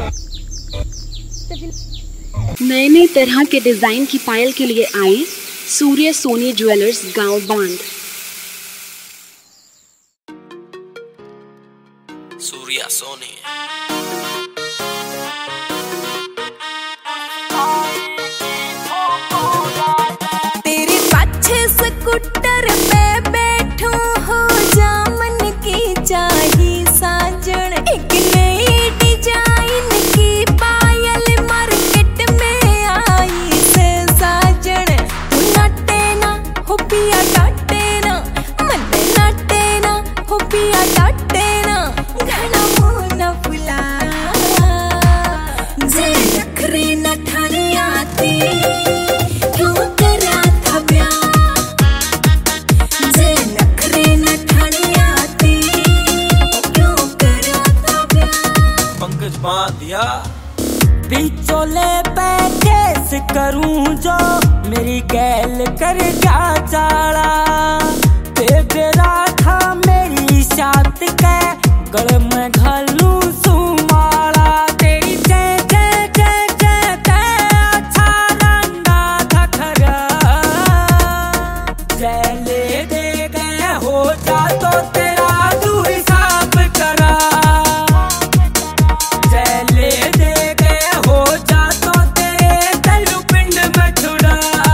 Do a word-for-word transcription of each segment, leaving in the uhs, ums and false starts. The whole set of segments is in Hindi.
नए नए तरह के डिजाइन की पायल के लिए आए सूर्य सोनी ज्वेलर्स गांव बांध। सूर्या सोनी तेरे पाछे स्कूटर पे बैठो हो जा मन की चाही साजन। एक नई डिजाइन की पायल मार्केट में आई से साजन। तू नाटे ना हो पिया डाटे ना, मन नाटे ना हो पिया डाटे ना। घना मुंह न फुला जे नखरे न ठाने आती क्यों करा था प्यार। जे नखरे न ठाने आती क्यों करा था प्यार। पंकज बांधिया बिचोले पे केस करूं जो मेरी गैल कर क्या चाला। तेरा था मेरी साथ के गल में घालू सुमाला। तेरी चे चे चे चे चे अच्छा रंडा था खरा। जैले दे गए हो जा तो तेरा तू हिसाब करा। जैले दे गए हो जा तो तेरे तलु पिंड में छुड़ा।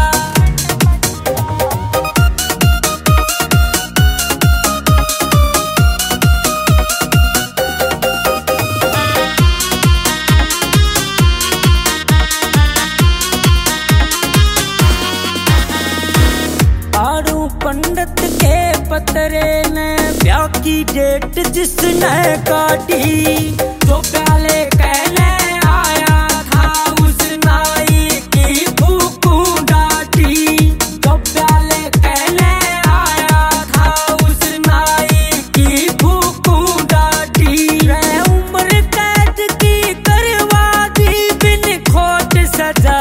आड़ू पंडित के पतरे ने ब्याह की डेट जिसने काटी। तो प्याले कहने आया था उस नाई की फूकू डाटी। तो प्याले कहने आया था उस नाई की फूकू डाटी। रे उम्र कैद की करवा दी बिन खोट सजा।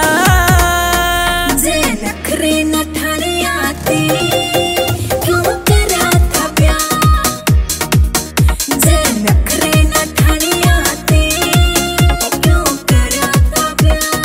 जे नखरे न ठाने आती क्यों करा था प्यार। जे नखरे न ठाने आती क्यों करा था प्यार।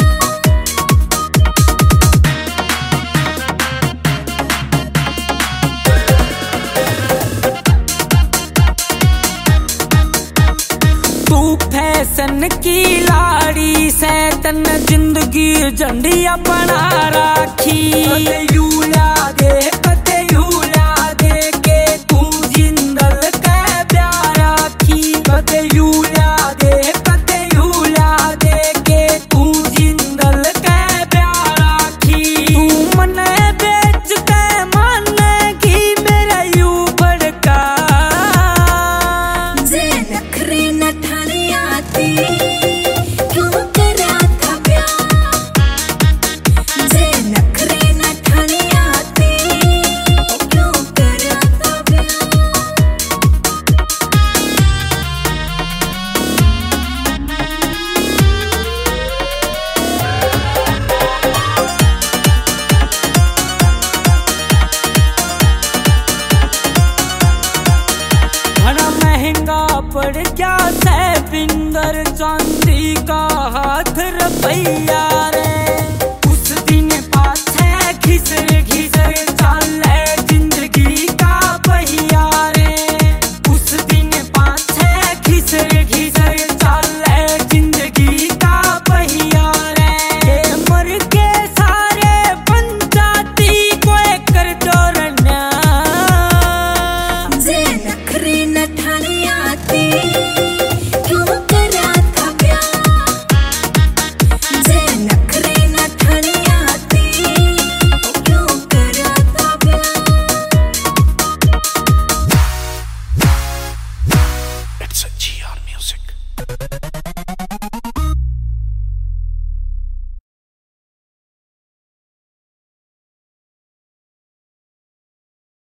तू फैशन की लाड़ी से तन जिंदगी झंडिया बना राखी। कते यूला दे कते यूला दे के तू जिंदल के प्यार राखी। कते यूला दे कते यूला दे के तू जिंदल के प्यार राखी। तू मने बेच के मानेगी मेरा यू भड़का। जे नखरे न ठाने आती क्यों करा था प्यार। जे नखरे न ठाने आती क्यों करा था प्यार। बड़ा महंगा पड़ गया से बिंदर चांदी का हाथ रुपया रे। उस दिन पाछे घिसर घिसर चाले जिंदगी का पहिया रे। उस दिन पाछे घिसर घिसर चाले जिंदगी का पहिया रे। ये मर के सारे पंचायती कोई कर डरना। जे नखरे न ठाने आती क्यों करा था प्यार। जे नखरे न ठाने आती क्यों करा था प्यार। It's a G R music।